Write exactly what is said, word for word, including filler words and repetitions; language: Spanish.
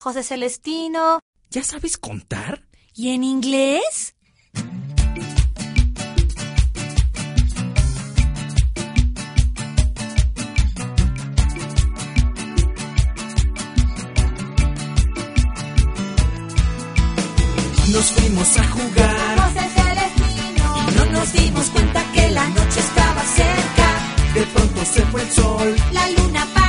José Celestino. ¿Ya sabes contar? ¿Y en inglés? Nos fuimos a jugar, José Celestino. y no nos dimos cuenta que la noche estaba cerca. De pronto se fue el sol, La luna